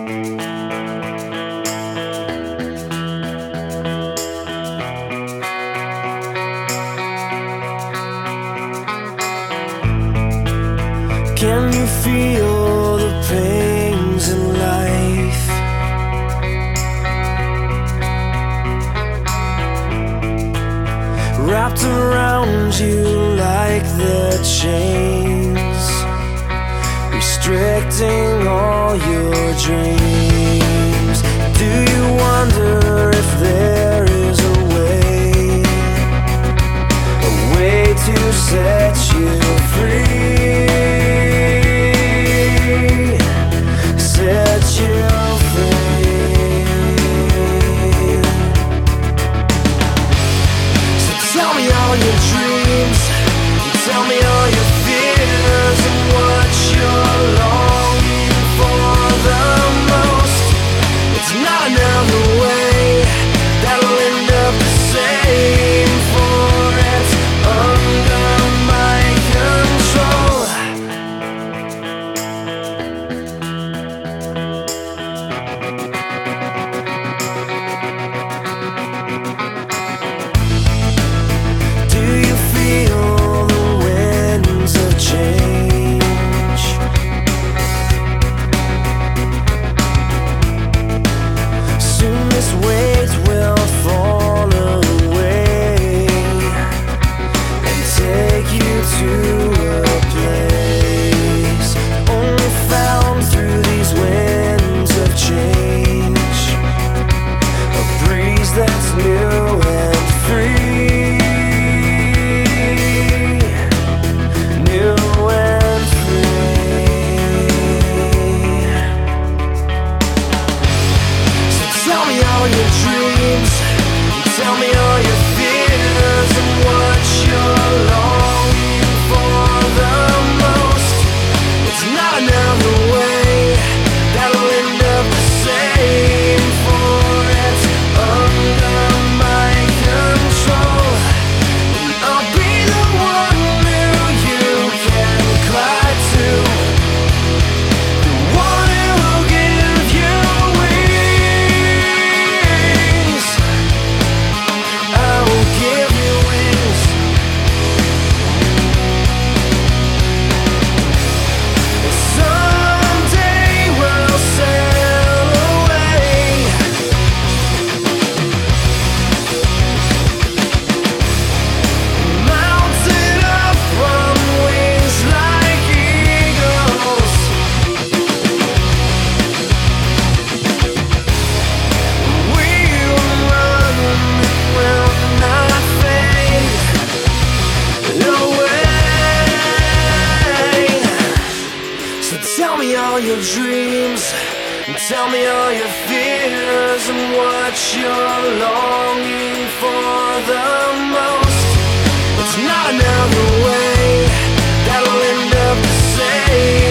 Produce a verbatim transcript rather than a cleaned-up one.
Can you feel the pains in life? Wrapped around you like the chains, restricting all your dreams. Do you wonder if there is a way, a way to set you free? Set you free. So tell me all your dreams, tell me all your fears, and what you're longing for the most. It's not another way that'll end up the same, for it's under my control. Do you feel the winds of change? Soon this weight will fall away and take you to a place only found through these winds of change, a breeze that's new and free, new and free. So tell me all your dreams, tell me all your fears, and what you're longing for the most. It's not another way that'll end up the same, for it's under my control. And I'll be the one who you can cry to, the one who will give you wings. I will give you wings. Someday we'll sail away, mounted up on wings like eagles. We will run and will not fade away. So tell me all your dreams, and tell me all your fears, and what you're longing for the most. It's not another way that'll end up the same,